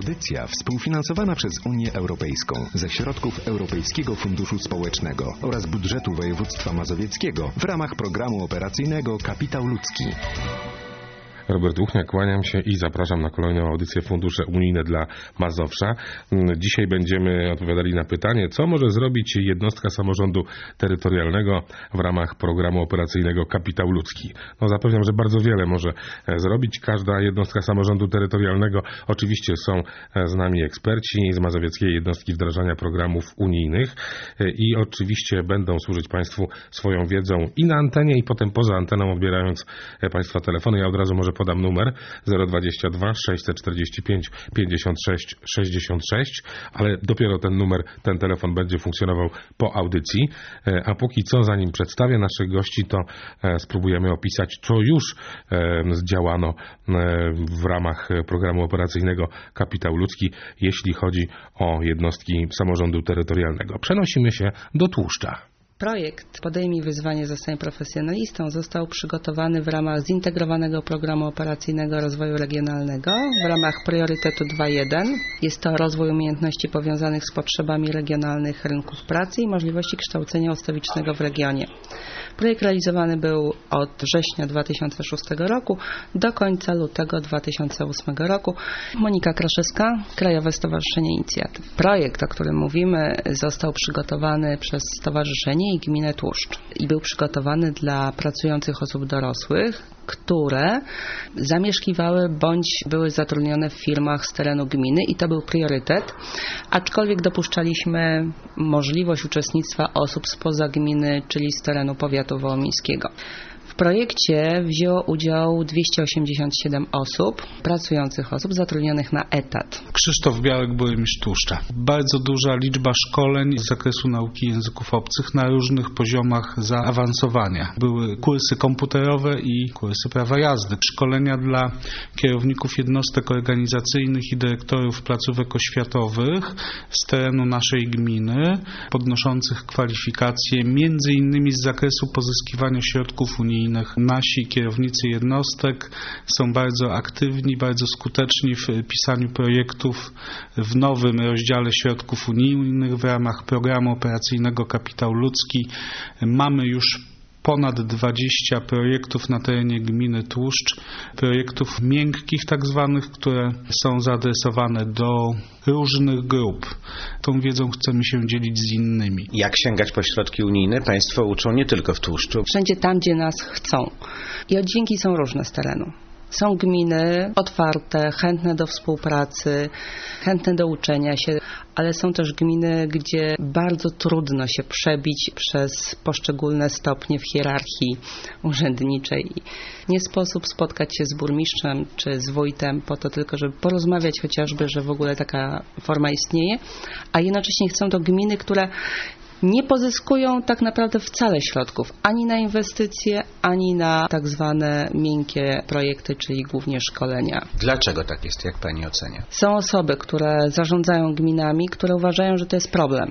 Audycja współfinansowana przez Unię Europejską ze środków Europejskiego Funduszu Społecznego oraz budżetu województwa mazowieckiego w ramach programu operacyjnego Kapitał Ludzki. Robert Uchniak, kłaniam się i zapraszam na kolejną audycję Fundusze Unijne dla Mazowsza. Dzisiaj będziemy odpowiadali na pytanie, co może zrobić jednostka samorządu terytorialnego w ramach programu operacyjnego Kapitał Ludzki. Zapewniam, że bardzo wiele może zrobić każda jednostka samorządu terytorialnego. Oczywiście są z nami eksperci z Mazowieckiej Jednostki Wdrażania Programów Unijnych i oczywiście będą służyć Państwu swoją wiedzą i na antenie, i potem poza anteną, odbierając Państwa telefony. Ja od razu może podam numer 022 645 56 66, ale dopiero ten telefon będzie funkcjonował po audycji. A póki co, zanim przedstawię naszych gości, to spróbujemy opisać, co już zdziałano w ramach programu operacyjnego Kapitał Ludzki, jeśli chodzi o jednostki samorządu terytorialnego. Przenosimy się do Tłuszcza. Projekt Podejmij wyzwanie, zostań profesjonalistą został przygotowany w ramach zintegrowanego programu operacyjnego rozwoju regionalnego w ramach priorytetu 2.1. Jest to rozwój umiejętności powiązanych z potrzebami regionalnych rynków pracy i możliwości kształcenia ustawicznego w regionie. Projekt realizowany był od września 2006 roku do końca lutego 2008 roku. Monika Kraszewska, Krajowe Stowarzyszenie Inicjatyw. Projekt, o którym mówimy, został przygotowany przez Stowarzyszenie i Gminę Tłuszcz i był przygotowany dla pracujących osób dorosłych, które zamieszkiwały bądź były zatrudnione w firmach z terenu gminy i to był priorytet, aczkolwiek dopuszczaliśmy możliwość uczestnictwa osób spoza gminy, czyli z terenu powiatu wołomińskiego. W projekcie wzięło udział 287 osób, pracujących osób zatrudnionych na etat. Krzysztof Białek, burmistrz Tłuszcza. Bardzo duża liczba szkoleń z zakresu nauki języków obcych na różnych poziomach zaawansowania. Były kursy komputerowe i kursy prawa jazdy. Szkolenia dla kierowników jednostek organizacyjnych i dyrektorów placówek oświatowych z terenu naszej gminy, podnoszących kwalifikacje między innymi z zakresu pozyskiwania środków unijnych. Nasi kierownicy jednostek są bardzo aktywni, bardzo skuteczni w pisaniu projektów w nowym rozdziale środków unijnych w ramach programu operacyjnego Kapitał Ludzki. Mamy już ponad 20 projektów na terenie gminy Tłuszcz, projektów miękkich tak zwanych, które są zaadresowane do różnych grup. Tą wiedzą chcemy się dzielić z innymi. Jak sięgać po środki unijne? Państwo uczą nie tylko w Tłuszczu. Wszędzie tam, gdzie nas chcą. I oddźwięki są różne z terenu. Są gminy otwarte, chętne do współpracy, chętne do uczenia się, ale są też gminy, gdzie bardzo trudno się przebić przez poszczególne stopnie w hierarchii urzędniczej. Nie sposób spotkać się z burmistrzem czy z wójtem po to tylko, żeby porozmawiać chociażby, że w ogóle taka forma istnieje, a jednocześnie chcą to gminy, które nie pozyskują tak naprawdę wcale środków ani na inwestycje, ani na tak zwane miękkie projekty, czyli głównie szkolenia. Dlaczego tak jest, jak Pani ocenia? Są osoby, które zarządzają gminami, które uważają, że to jest problem.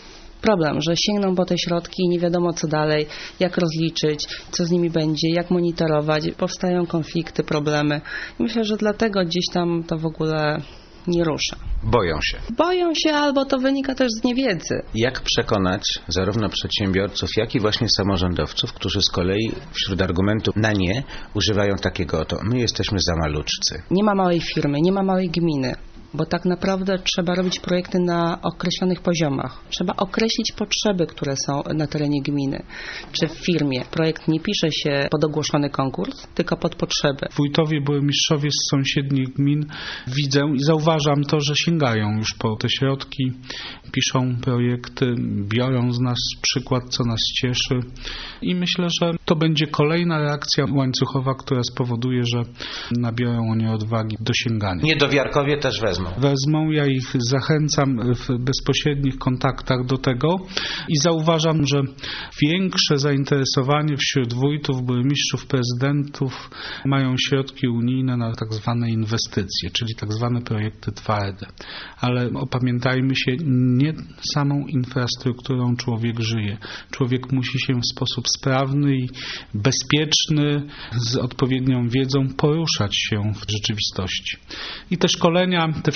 Że sięgną po te środki i nie wiadomo co dalej, jak rozliczyć, co z nimi będzie, jak monitorować. Powstają konflikty, problemy. Myślę, że dlatego gdzieś tam to w ogóle nie rusza. Boją się albo to wynika też z niewiedzy. Jak przekonać zarówno przedsiębiorców, jak i właśnie samorządowców, którzy z kolei wśród argumentów na nie używają takiego oto: my jesteśmy za maluczcy. Nie ma małej firmy, nie ma małej gminy. Bo tak naprawdę trzeba robić projekty na określonych poziomach. Trzeba określić potrzeby, które są na terenie gminy czy w firmie. Projekt nie pisze się pod ogłoszony konkurs, tylko pod potrzeby. Wójtowie, burmistrzowie z sąsiednich gmin widzę i zauważam to, że sięgają już po te środki, piszą projekty, biorą z nas przykład, co nas cieszy. I myślę, że to będzie kolejna reakcja łańcuchowa, która spowoduje, że nabiorą oni odwagi do sięgania. Niedowiarkowie też wezmą. Ja ich zachęcam w bezpośrednich kontaktach do tego i zauważam, że większe zainteresowanie wśród wójtów, burmistrzów, prezydentów mają środki unijne na tak zwane inwestycje, czyli tak zwane projekty twarde. Ale opamiętajmy się, nie samą infrastrukturą człowiek żyje. Człowiek musi się w sposób sprawny i bezpieczny, z odpowiednią wiedzą poruszać się w rzeczywistości. I te szkolenia, te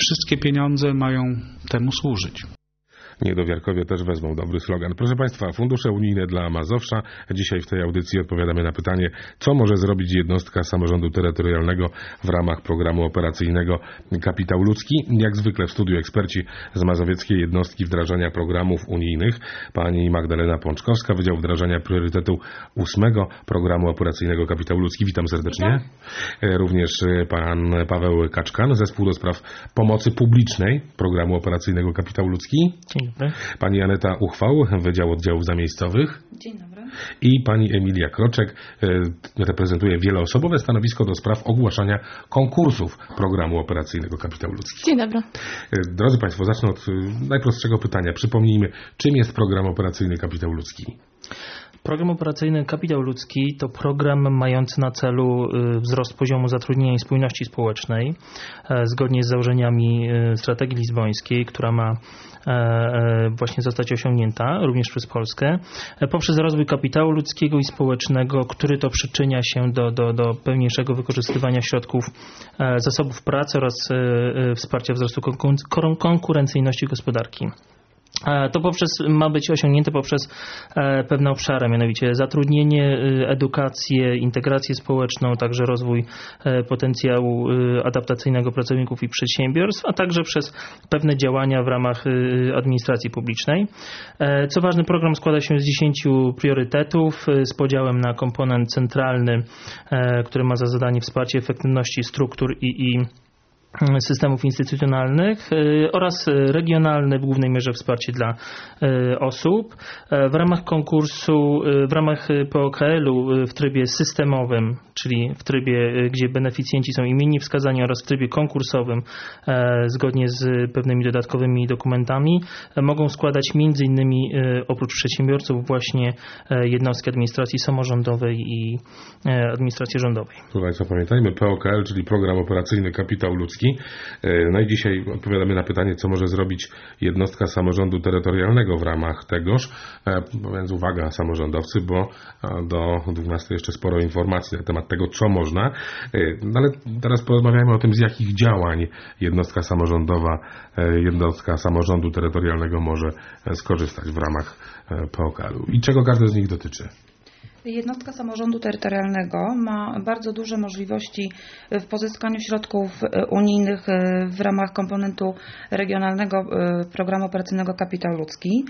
te wszystkie pieniądze mają temu służyć. Niedowiarkowie też wezmą dobry slogan. Proszę Państwa, fundusze unijne dla Mazowsza. Dzisiaj w tej audycji odpowiadamy na pytanie, co może zrobić jednostka samorządu terytorialnego w ramach programu operacyjnego Kapitał Ludzki. Jak zwykle w studiu eksperci z Mazowieckiej Jednostki Wdrażania Programów Unijnych. Pani Magdalena Pączkowska, Wydział Wdrażania Priorytetu 8 Programu Operacyjnego Kapitał Ludzki. Witam serdecznie. Witam. Również pan Paweł Kaczkan, Zespół do Spraw Pomocy Publicznej Programu Operacyjnego Kapitał Ludzki. Dzień dobry. Pani Aneta Uchwał, Wydział Oddziałów Zamiejscowych. Dzień dobry. I pani Emilia Kroczek reprezentuje wieloosobowe stanowisko do spraw ogłaszania konkursów Programu Operacyjnego Kapitał Ludzki. Dzień dobry. Drodzy Państwo, zacznę od najprostszego pytania. Przypomnijmy, czym jest Program Operacyjny Kapitał Ludzki? Program operacyjny Kapitał Ludzki to program mający na celu wzrost poziomu zatrudnienia i spójności społecznej zgodnie z założeniami strategii lizbońskiej, która ma właśnie zostać osiągnięta również przez Polskę poprzez rozwój kapitału ludzkiego i społecznego, który to przyczynia się do pełniejszego wykorzystywania środków zasobów pracy oraz wsparcia wzrostu konkurencyjności gospodarki. To ma być osiągnięte poprzez pewne obszary, mianowicie zatrudnienie, edukację, integrację społeczną, także rozwój potencjału adaptacyjnego pracowników i przedsiębiorstw, a także przez pewne działania w ramach administracji publicznej. Co ważne, program składa się z 10 priorytetów z podziałem na komponent centralny, który ma za zadanie wsparcie efektywności struktur i systemów instytucjonalnych oraz regionalne, w głównej mierze wsparcie dla osób. W ramach konkursu, w ramach POKL-u w trybie systemowym, czyli w trybie, gdzie beneficjenci są imienni wskazani, oraz w trybie konkursowym, zgodnie z pewnymi dodatkowymi dokumentami, mogą składać m.in. oprócz przedsiębiorców właśnie jednostki administracji samorządowej i administracji rządowej. Proszę Państwa, pamiętajmy, POKL, czyli Program Operacyjny Kapitał Ludzki. No i dzisiaj odpowiadamy na pytanie, co może zrobić jednostka samorządu terytorialnego w ramach tegoż. Więc uwaga, samorządowcy, bo do 12 jeszcze sporo informacji na temat tego, co można. No ale teraz porozmawiajmy o tym, z jakich działań jednostka samorządowa, jednostka samorządu terytorialnego może skorzystać w ramach POKL-u i czego każdy z nich dotyczy. Jednostka samorządu terytorialnego ma bardzo duże możliwości w pozyskaniu środków unijnych w ramach komponentu regionalnego Programu Operacyjnego Kapitał Ludzki.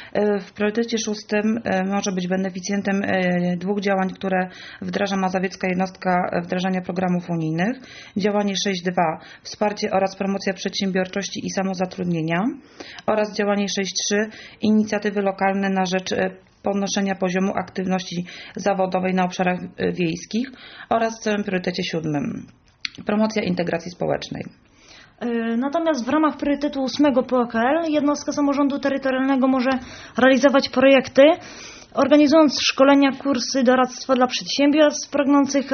W priorytecie 6 może być beneficjentem 2 działań, które wdraża Mazowiecka Jednostka Wdrażania Programów Unijnych. Działanie 6.2 wsparcie oraz promocja przedsiębiorczości i samozatrudnienia oraz działanie 6.3 inicjatywy lokalne na rzecz podnoszenia poziomu aktywności zawodowej na obszarach wiejskich oraz w całym priorytecie 7 promocja integracji społecznej. Natomiast w ramach priorytetu 8 POKL jednostka samorządu terytorialnego może realizować projekty, organizując szkolenia, kursy, doradztwo dla przedsiębiorstw pragnących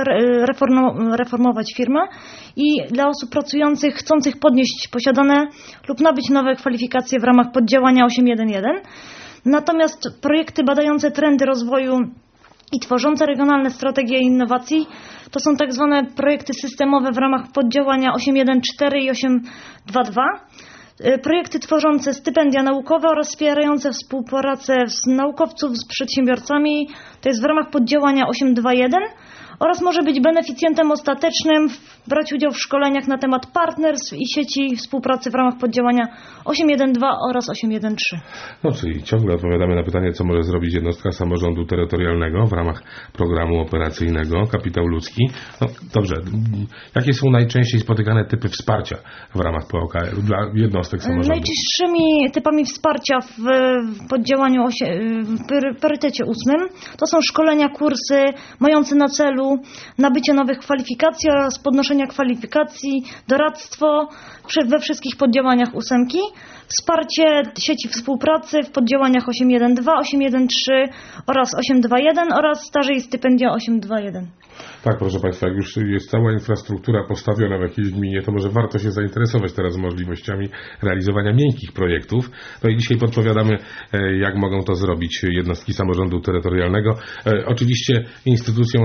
reformować firmę i dla osób pracujących, chcących podnieść posiadane lub nabyć nowe kwalifikacje w ramach poddziałania 8.1.1. Natomiast projekty badające trendy rozwoju i tworzące regionalne strategie innowacji to są tak zwane projekty systemowe w ramach poddziałania 8.1.4 i 8.2.2. Projekty tworzące stypendia naukowe oraz wspierające współpracę z naukowców z przedsiębiorcami, to jest w ramach poddziałania 8.2.1 oraz może być beneficjentem ostatecznym, brać udział w szkoleniach na temat partnerstw i sieci współpracy w ramach poddziałania 8.1.2 oraz 8.1.3. No, czyli ciągle odpowiadamy na pytanie, co może zrobić jednostka samorządu terytorialnego w ramach programu operacyjnego Kapitał Ludzki. No dobrze, jakie są najczęściej spotykane typy wsparcia w ramach POKL dla jednostek samorządu? Najczęstszymi typami wsparcia w poddziałaniu w priorytecie 8 to są szkolenia, kursy mające na celu nabycie nowych kwalifikacji oraz podnoszenia kwalifikacji, doradztwo we wszystkich poddziałaniach 8, wsparcie sieci współpracy w poddziałaniach 8.1.2, 8.1.3 oraz 8.2.1 oraz staże i stypendia 8.2.1. Tak, proszę Państwa, jak już jest cała infrastruktura postawiona w jakiejś gminie, to może warto się zainteresować teraz możliwościami realizowania miękkich projektów. No i dzisiaj podpowiadamy, jak mogą to zrobić jednostki samorządu terytorialnego. Oczywiście instytucją odpowiedzialną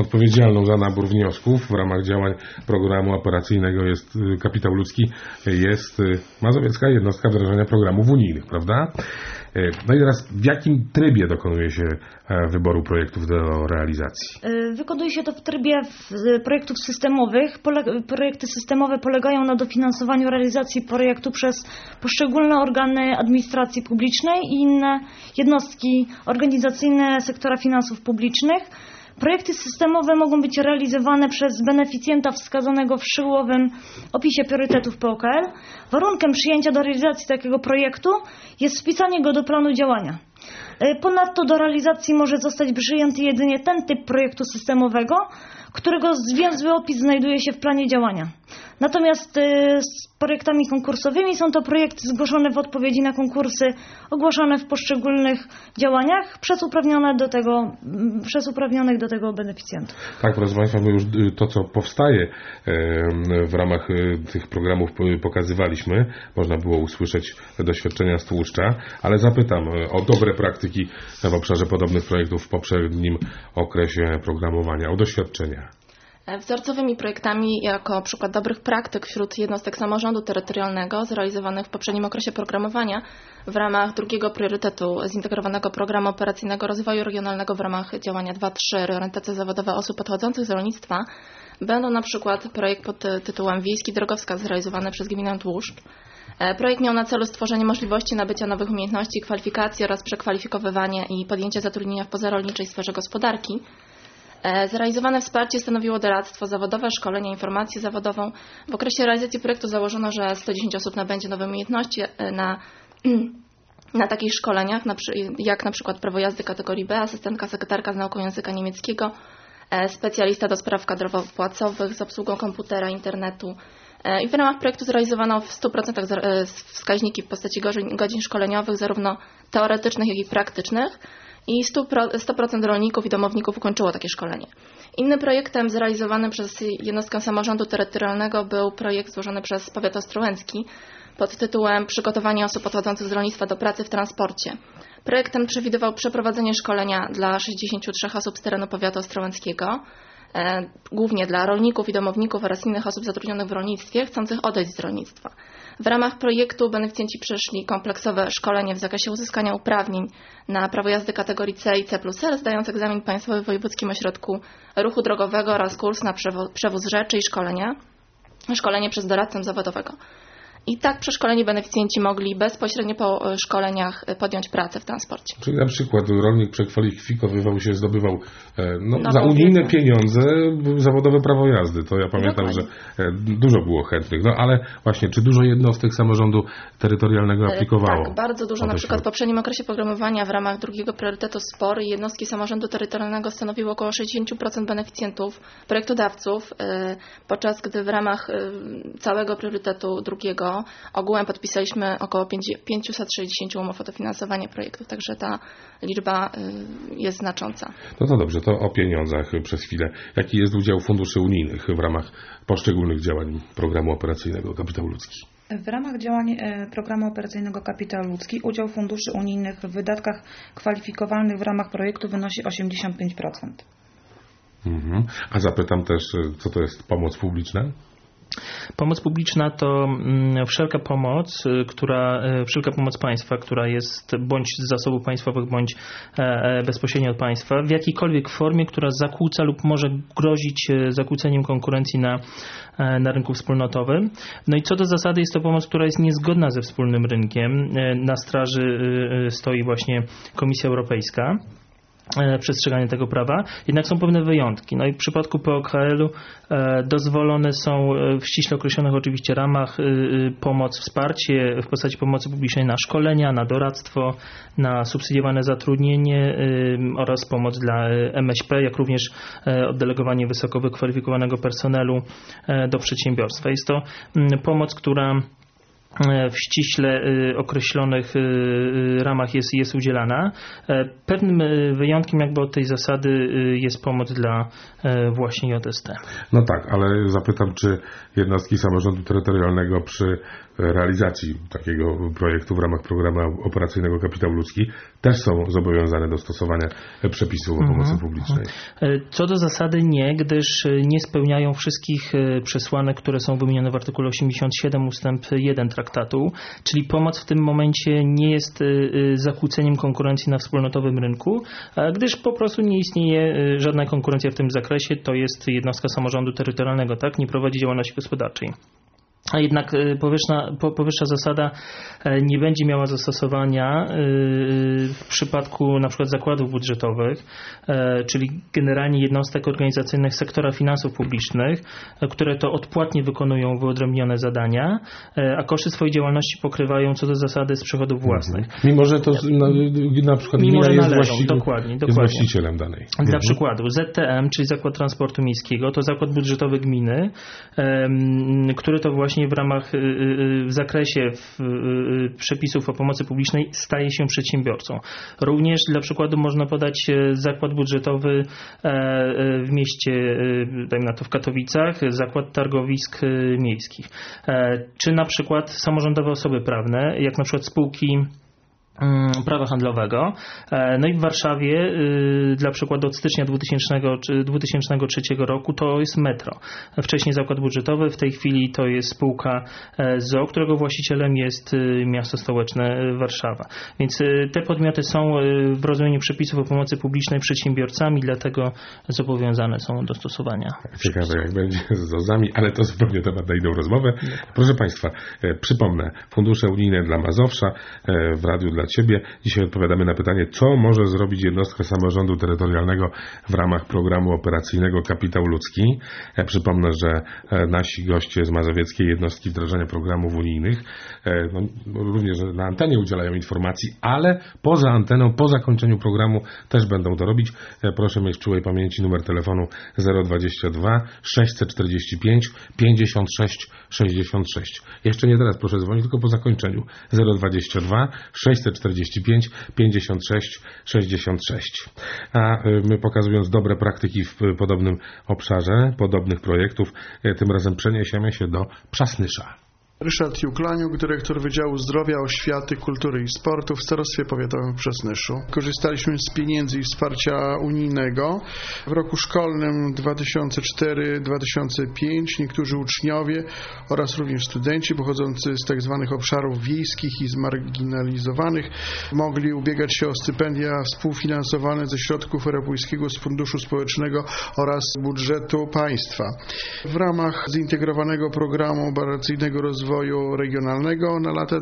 odpowiedzialną za nabór wniosków w ramach działań programu operacyjnego jest Kapitał Ludzki, jest mazowiecka jednostka wdrażania programów unijnych, prawda? No i teraz w jakim trybie dokonuje się wyboru projektów do realizacji? Wykonuje się to w trybie projektów systemowych. Projekty systemowe polegają na dofinansowaniu realizacji projektu przez poszczególne organy administracji publicznej i inne jednostki organizacyjne sektora finansów publicznych. Projekty systemowe mogą być realizowane przez beneficjenta wskazanego w szczegółowym opisie priorytetów POKL. Warunkiem przyjęcia do realizacji takiego projektu jest wpisanie go do planu działania. Ponadto do realizacji może zostać przyjęty jedynie ten typ projektu systemowego, którego zwięzły opis znajduje się w planie działania. Natomiast z projektami konkursowymi są to projekty zgłoszone w odpowiedzi na konkursy ogłaszane w poszczególnych działaniach przez uprawnionych do tego beneficjentów. Tak, proszę Państwa, my już to, co powstaje w ramach tych programów pokazywaliśmy. Można było usłyszeć doświadczenia z tłuszcza, ale zapytam o dobre praktyki w obszarze podobnych projektów w poprzednim okresie programowania, o doświadczenia. Wzorcowymi projektami jako przykład dobrych praktyk wśród jednostek samorządu terytorialnego zrealizowanych w poprzednim okresie programowania w ramach drugiego priorytetu zintegrowanego programu operacyjnego rozwoju regionalnego w ramach działania 2.3 reorientacja zawodowa osób odchodzących z rolnictwa będą na przykład projekt pod tytułem Wiejski Drogowskaz zrealizowany przez gminę Tłuszcz. Projekt miał na celu stworzenie możliwości nabycia nowych umiejętności, kwalifikacji oraz przekwalifikowywanie i podjęcie zatrudnienia w pozarolniczej sferze gospodarki. Zrealizowane wsparcie stanowiło doradztwo zawodowe, szkolenie, informację zawodową. W okresie realizacji projektu założono, że 110 osób nabędzie nowe umiejętności na takich szkoleniach, jak na przykład prawo jazdy kategorii B, asystentka sekretarka z nauką języka niemieckiego, specjalista do spraw kadrowo-płacowych z obsługą komputera, internetu. I w ramach projektu zrealizowano w 100% wskaźniki w postaci godzin szkoleniowych, zarówno teoretycznych, jak i praktycznych. I 100% rolników i domowników ukończyło takie szkolenie. Innym projektem zrealizowanym przez jednostkę samorządu terytorialnego był projekt złożony przez powiat ostrołęcki pod tytułem Przygotowanie osób odchodzących z rolnictwa do pracy w transporcie. Projekt ten przewidywał przeprowadzenie szkolenia dla 63 osób z terenu powiatu ostrołęckiego, głównie dla rolników i domowników oraz innych osób zatrudnionych w rolnictwie, chcących odejść z rolnictwa. W ramach projektu beneficjenci przeszli kompleksowe szkolenie w zakresie uzyskania uprawnień na prawo jazdy kategorii C i C+R, zdając egzamin państwowy w Wojewódzkim Ośrodku Ruchu Drogowego oraz kurs na przewóz rzeczy i szkolenie przez doradcę zawodowego. I tak przeszkoleni beneficjenci mogli bezpośrednio po szkoleniach podjąć pracę w transporcie. Czyli na przykład rolnik przekwalifikowywał się, zdobywał za unijne pieniądze zawodowe prawo jazdy. To ja pamiętam, dokładnie, że dużo było chętnych. No ale właśnie, czy dużo jednostek samorządu terytorialnego aplikowało? Tak, bardzo dużo. Na przykład w poprzednim okresie programowania w ramach drugiego priorytetu SPOR jednostki samorządu terytorialnego stanowiły około 60% beneficjentów, projektodawców, podczas gdy w ramach całego priorytetu drugiego ogółem podpisaliśmy około 560 umów o dofinansowanie projektów, także ta liczba jest znacząca. No to dobrze, to o pieniądzach przez chwilę. Jaki jest udział funduszy unijnych w ramach poszczególnych działań programu operacyjnego Kapitał Ludzki? W ramach działań programu operacyjnego Kapitał Ludzki udział funduszy unijnych w wydatkach kwalifikowalnych w ramach projektu wynosi 85%. A zapytam też, co to jest pomoc publiczna? Pomoc publiczna to wszelka pomoc państwa, która jest bądź z zasobów państwowych, bądź bezpośrednio od państwa, w jakiejkolwiek formie, która zakłóca lub może grozić zakłóceniem konkurencji na rynku wspólnotowym. No i co do zasady jest to pomoc, która jest niezgodna ze wspólnym rynkiem. Na straży stoi właśnie Komisja Europejska. Przestrzeganie tego prawa, jednak są pewne wyjątki. No i w przypadku POKL-u dozwolone są w ściśle określonych oczywiście ramach pomoc, wsparcie w postaci pomocy publicznej na szkolenia, na doradztwo, na subsydiowane zatrudnienie oraz pomoc dla MŚP, jak również oddelegowanie wysoko wykwalifikowanego personelu do przedsiębiorstwa. Jest to pomoc, która w ściśle określonych ramach jest udzielana. Pewnym wyjątkiem jakby od tej zasady jest pomoc dla właśnie JST. No tak, ale zapytam, czy jednostki samorządu terytorialnego przy realizacji takiego projektu w ramach programu operacyjnego Kapitał Ludzki też są zobowiązane do stosowania przepisów o pomocy publicznej? Co do zasady nie, gdyż nie spełniają wszystkich przesłanek, które są wymienione w artykule 87 ustęp 1 traktatu, czyli pomoc w tym momencie nie jest zakłóceniem konkurencji na wspólnotowym rynku, gdyż po prostu nie istnieje żadna konkurencja w tym zakresie, to jest jednostka samorządu terytorialnego, tak, nie prowadzi działalności gospodarczej. A jednak powyższa zasada nie będzie miała zastosowania w przypadku na przykład zakładów budżetowych, czyli generalnie jednostek organizacyjnych sektora finansów publicznych, które to odpłatnie wykonują wyodrębnione zadania, a koszty swojej działalności pokrywają co do zasady z przychodów własnych. Mimo że to na przykład gmina jest właścicielem danej. Dla przykładu ZTM, czyli Zakład Transportu Miejskiego, to zakład budżetowy gminy, który to właśnie w zakresie przepisów o pomocy publicznej staje się przedsiębiorcą. Również dla przykładu można podać zakład budżetowy w mieście, dajmy na to w Katowicach, zakład targowisk miejskich. Czy na przykład samorządowe osoby prawne, jak na przykład spółki prawa handlowego. No i w Warszawie dla przykładu od stycznia 2003 roku to jest metro. Wcześniej zakład budżetowy, w tej chwili to jest spółka ZOO, którego właścicielem jest miasto stołeczne Warszawa. Więc te podmioty są w rozumieniu przepisów o pomocy publicznej przedsiębiorcami, dlatego zobowiązane są do stosowania. Ciekawe jak będzie z ZOZ-ami, ale to zupełnie temat na inną rozmowę. Proszę Państwa, przypomnę, fundusze unijne dla Mazowsza w radiu dla Ciebie. Dzisiaj odpowiadamy na pytanie, co może zrobić jednostka samorządu terytorialnego w ramach programu operacyjnego Kapitał Ludzki. Przypomnę, że nasi goście z mazowieckiej jednostki wdrażania programów unijnych również na antenie udzielają informacji, ale poza anteną, po zakończeniu programu też będą to robić. Proszę mieć w czułej pamięci numer telefonu 022 645 56 66. Jeszcze nie teraz proszę dzwonić, tylko po zakończeniu 022 645 56 66. A my, pokazując dobre praktyki w podobnym obszarze, podobnych projektów, tym razem przeniesiemy się do Przasnysza. Ryszard Juklaniuk, dyrektor Wydziału Zdrowia, Oświaty, Kultury i Sportu w Starostwie Powiatowym w Przasnyszu. Korzystaliśmy z pieniędzy i wsparcia unijnego. W roku szkolnym 2004-2005 niektórzy uczniowie oraz również studenci pochodzący z tzw. obszarów wiejskich i zmarginalizowanych mogli ubiegać się o stypendia współfinansowane ze środków Europejskiego Funduszu Społecznego oraz budżetu państwa. W ramach zintegrowanego programu operacyjnego rozwoju regionalnego na lata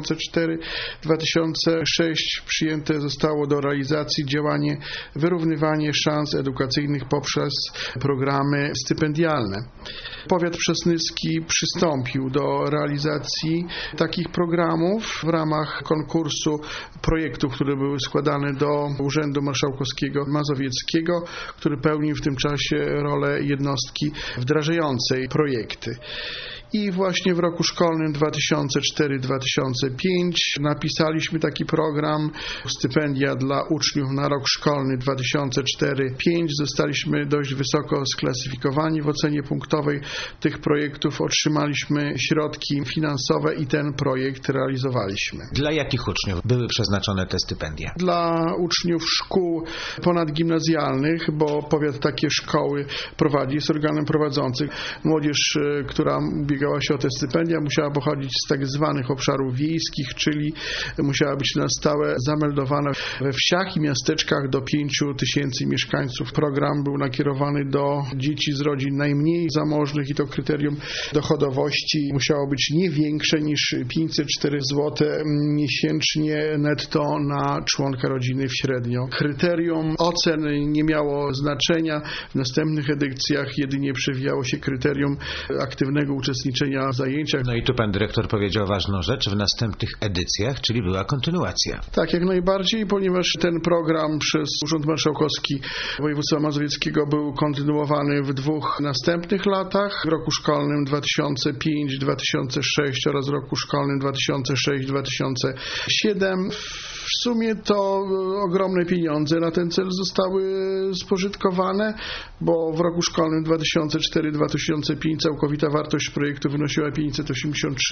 2004-2006 przyjęte zostało do realizacji działanie wyrównywanie szans edukacyjnych poprzez programy stypendialne. Powiat przasnyski przystąpił do realizacji takich programów w ramach konkursu projektów, które były składane do Urzędu Marszałkowskiego Mazowieckiego, który pełnił w tym czasie rolę jednostki wdrażającej projekty. I właśnie w roku szkolnym 2004-2005 napisaliśmy taki program stypendia dla uczniów na rok szkolny 2004-2005. Zostaliśmy dość wysoko sklasyfikowani w ocenie punktowej tych projektów. Otrzymaliśmy środki finansowe i ten projekt realizowaliśmy. Dla jakich uczniów były przeznaczone te stypendia? Dla uczniów szkół ponadgimnazjalnych, bo powiat takie szkoły prowadzi, jest organem prowadzącym. Młodzież, która ubiegała się o te stypendia, musiała pochodzić z tak zwanych obszarów wiejskich, czyli musiała być na stałe zameldowana we wsiach i miasteczkach do 5000 mieszkańców. Program był nakierowany do dzieci z rodzin najmniej zamożnych i to kryterium dochodowości musiało być nie większe niż 504 zł miesięcznie netto na członka rodziny średnio. Kryterium ocen nie miało znaczenia. W następnych edycjach jedynie przewijało się kryterium aktywnego uczestniczenia w zajęciach. No i tu pan dyrektor powiedział ważną rzecz w następnych edycjach, czyli była kontynuacja. Tak, jak najbardziej, ponieważ ten program przez Urząd Marszałkowski Województwa Mazowieckiego był kontynuowany w 2 następnych latach, w roku szkolnym 2005-2006 oraz roku szkolnym 2006-2007. W sumie to ogromne pieniądze na ten cel zostały spożytkowane, bo w roku szkolnym 2004-2005 całkowita wartość projektu projektu wynosiła 583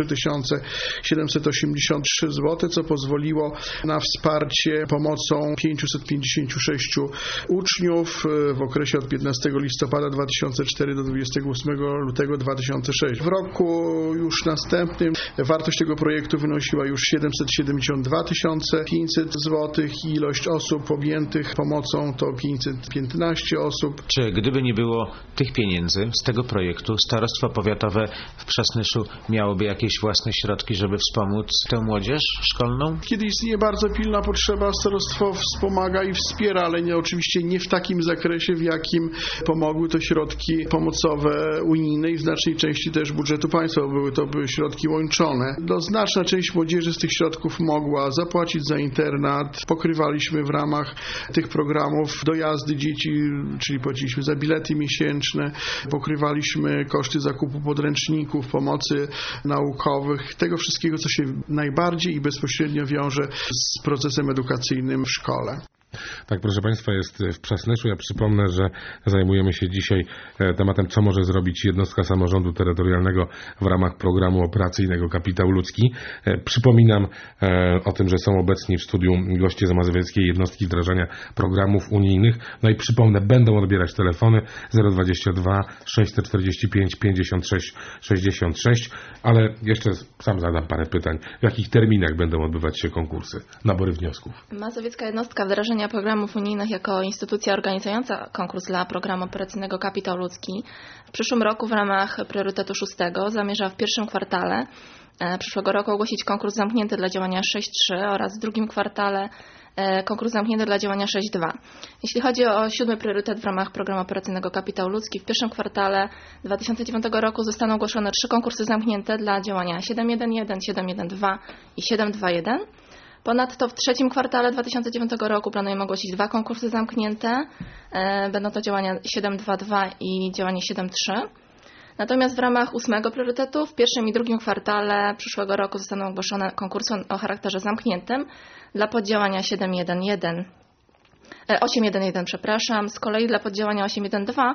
783 zł, co pozwoliło na wsparcie pomocą 556 uczniów w okresie od 15 listopada 2004 do 28 lutego 2006. W roku już następnym wartość tego projektu wynosiła już 772 500 zł i ilość osób objętych pomocą to 515 osób. Czy gdyby nie było tych pieniędzy z tego projektu, starostwo powiatowe w Przasnyszu miałoby jakieś własne środki, żeby wspomóc tę młodzież szkolną? Kiedy istnieje bardzo pilna potrzeba, starostwo wspomaga i wspiera, ale oczywiście nie w takim zakresie, w jakim pomogły to środki pomocowe unijne i w znacznej części też budżetu państwa, bo były środki łączone. Znaczna część młodzieży z tych środków mogła zapłacić za internat. Pokrywaliśmy w ramach tych programów dojazdy dzieci, czyli płaciliśmy za bilety miesięczne, pokrywaliśmy koszty zakupu podręczników, pomocy naukowych, tego wszystkiego, co się najbardziej i bezpośrednio wiąże z procesem edukacyjnym w szkole. Tak, proszę Państwa, jest w Przasnyszu. Ja przypomnę, że zajmujemy się dzisiaj tematem, co może zrobić jednostka samorządu terytorialnego w ramach programu operacyjnego Kapitał Ludzki. Przypominam o tym, że są obecni w studiu goście z mazowieckiej jednostki wdrażania programów unijnych. No i przypomnę, będą odbierać telefony 022 645 56 66, ale jeszcze sam zadam parę pytań. W jakich terminach będą odbywać się konkursy, nabory wniosków? Mazowiecka jednostka wdrażania programów unijnych jako instytucja organizująca konkurs dla programu operacyjnego Kapitał Ludzki w przyszłym roku w ramach priorytetu 6 zamierza w pierwszym kwartale przyszłego roku ogłosić konkurs zamknięty dla działania 6.3 oraz w drugim kwartale konkurs zamknięty dla działania 6.2. Jeśli chodzi o 7. priorytet w ramach programu operacyjnego Kapitał Ludzki, w pierwszym kwartale 2009 roku zostaną ogłoszone 3 konkursy zamknięte dla działania 7.1.1, 7.1.2 i 7.2.1. Ponadto w trzecim kwartale 2009 roku planujemy ogłosić 2 konkursy zamknięte. Będą to działania 7.2.2 i działanie 7.3. Natomiast w ramach 8. priorytetu w pierwszym i drugim kwartale przyszłego roku zostaną ogłoszone konkursy o charakterze zamkniętym dla poddziałania 8.1.1, przepraszam. Z kolei dla poddziałania 8.1.2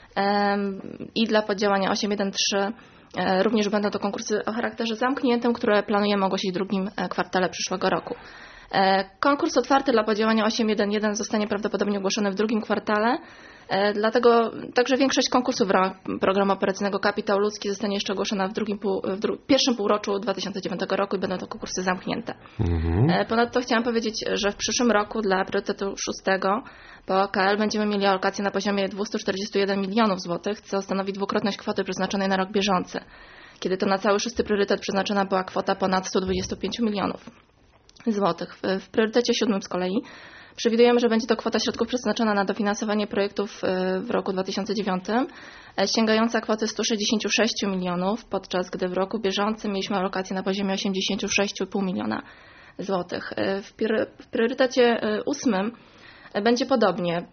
i dla poddziałania 8.1.3 również będą to konkursy o charakterze zamkniętym, które planujemy ogłosić w drugim kwartale przyszłego roku. Konkurs otwarty dla poddziałania 8.1.1 zostanie prawdopodobnie ogłoszony w drugim kwartale, dlatego także większość konkursów w ramach programu operacyjnego Kapitał Ludzki zostanie jeszcze ogłoszona w pierwszym półroczu 2009 roku i będą to konkursy zamknięte. Ponadto chciałam powiedzieć, że w przyszłym roku dla priorytetu 6 po OKL będziemy mieli alokację na poziomie 241 milionów złotych, co stanowi dwukrotność kwoty przeznaczonej na rok bieżący, kiedy to na cały 6. priorytet przeznaczona była kwota ponad 125 milionów złotych. W priorytecie 7 z kolei przewidujemy, że będzie to kwota środków przeznaczona na dofinansowanie projektów w roku 2009, sięgająca kwoty 166 milionów, podczas gdy w roku bieżącym mieliśmy alokację na poziomie 86,5 miliona złotych. W priorytecie 8 będzie podobnie.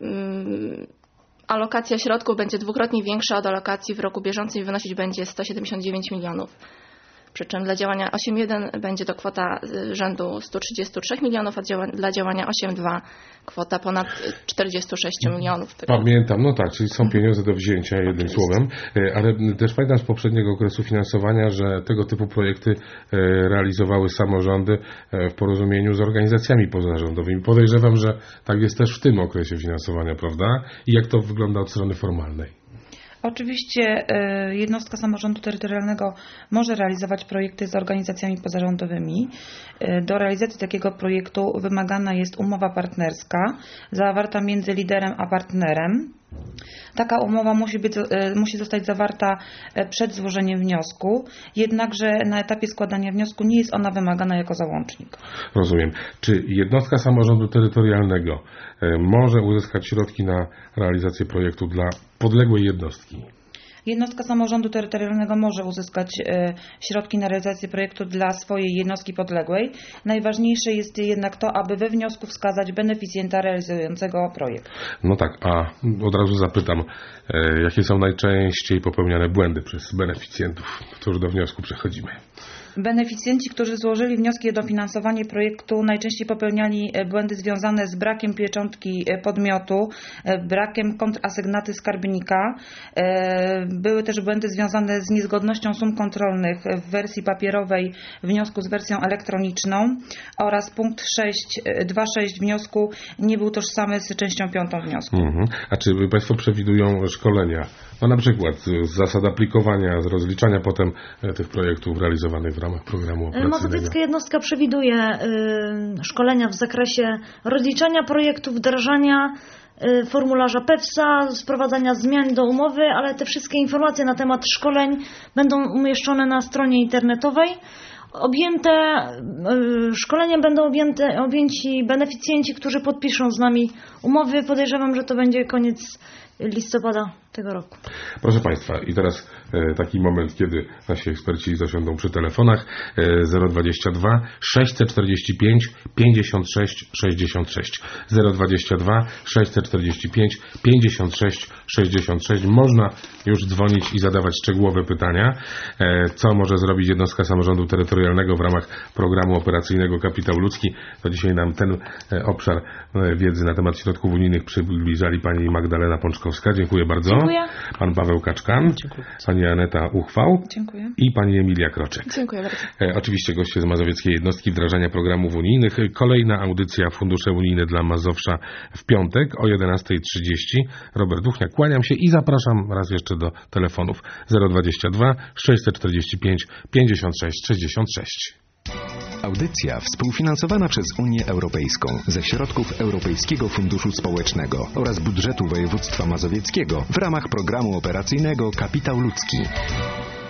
Alokacja środków będzie dwukrotnie większa od alokacji w roku bieżącym i wynosić będzie 179 milionów. Przy czym dla działania 8.1 będzie to kwota rzędu 133 milionów, a dla działania 8.2 kwota ponad 46 milionów. Pamiętam, no tak, czyli są pieniądze do wzięcia, jednym słowem, ale też pamiętam z poprzedniego okresu finansowania, że tego typu projekty realizowały samorządy w porozumieniu z organizacjami pozarządowymi. Podejrzewam, że tak jest też w tym okresie finansowania, prawda? I jak to wygląda od strony formalnej? Oczywiście jednostka samorządu terytorialnego może realizować projekty z organizacjami pozarządowymi. Do realizacji takiego projektu wymagana jest umowa partnerska zawarta między liderem a partnerem. Taka umowa musi zostać zawarta przed złożeniem wniosku, jednakże na etapie składania wniosku nie jest ona wymagana jako załącznik. Rozumiem. Czy jednostka samorządu terytorialnego może uzyskać środki na realizację projektu dla podległej jednostki? Jednostka samorządu terytorialnego może uzyskać środki na realizację projektu dla swojej jednostki podległej. Najważniejsze jest jednak to, aby we wniosku wskazać beneficjenta realizującego projekt. No tak, a od razu zapytam, jakie są najczęściej popełniane błędy przez beneficjentów, którzy do wniosku przechodzimy? Beneficjenci, którzy złożyli wnioski o dofinansowanie projektu, najczęściej popełniali błędy związane z brakiem pieczątki podmiotu, brakiem kontrasygnaty skarbnika. Były też błędy związane z niezgodnością sum kontrolnych w wersji papierowej wniosku z wersją elektroniczną oraz punkt 2.6 wniosku nie był tożsamy z częścią 5 wniosku. A czy Państwo przewidują szkolenia? No na przykład z zasad aplikowania, z rozliczania potem tych projektów realizowanych w ramach programu operacyjnego. Mazowiecka jednostka przewiduje szkolenia w zakresie rozliczania projektów, wdrażania formularza PEWS-a, sprowadzania zmian do umowy, ale te wszystkie informacje na temat szkoleń będą umieszczone na stronie internetowej. Szkoleniem będą objęci beneficjenci, którzy podpiszą z nami umowy. Podejrzewam, że to będzie koniec listopada tego roku. Proszę Państwa, i teraz taki moment, kiedy nasi eksperci zasiądą przy telefonach. 022 645 56 66. 022 645 56 66. Można już dzwonić i zadawać szczegółowe pytania. Co może zrobić jednostka samorządu terytorialnego w ramach programu operacyjnego Kapitał Ludzki? To dzisiaj nam ten obszar wiedzy na temat środków unijnych przybliżali pani Magdalena Pączkowska. Dziękuję bardzo. Dziękuję. Pan Paweł Kaczkan. Dziękuję. Pani Aneta Uchwał. Dziękuję. I pani Emilia Kroczek. Dziękuję bardzo. Oczywiście goście z Mazowieckiej Jednostki Wdrażania Programów Unijnych. Kolejna audycja Fundusze Unijne dla Mazowsza w piątek o 11:30. Robert Uchniak, kłaniam się i zapraszam raz jeszcze do telefonów 022 645 56 66. Audycja współfinansowana przez Unię Europejską ze środków Europejskiego Funduszu Społecznego oraz budżetu województwa mazowieckiego w ramach programu operacyjnego Kapitał Ludzki.